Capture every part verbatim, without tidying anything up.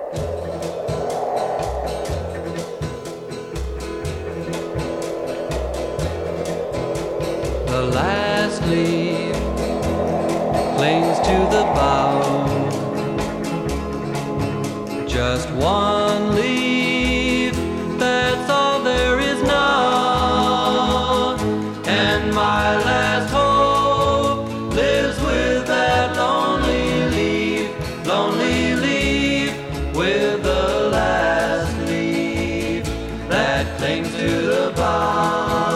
The last leaf clings to the bough. Just one leaf, that's all there is now. And my last hope lives with that lonely leaf, lonely leaf, with the last leaf that clings to the bough.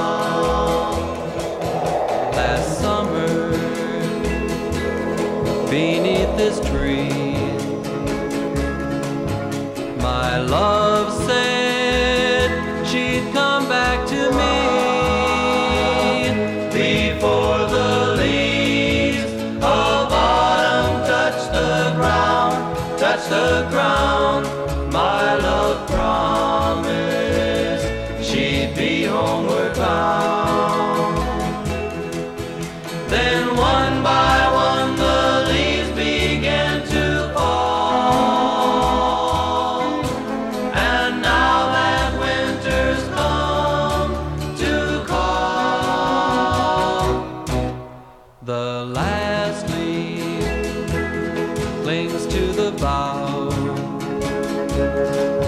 Last summer, beneath this tree, my love said she'd come back to me before the leaves of autumn touch the ground, touch the ground. My love promised she'd be homeward bound. Then one by one the leaves began to fall, and now that winter's come to call, the last leaf clings to the bough.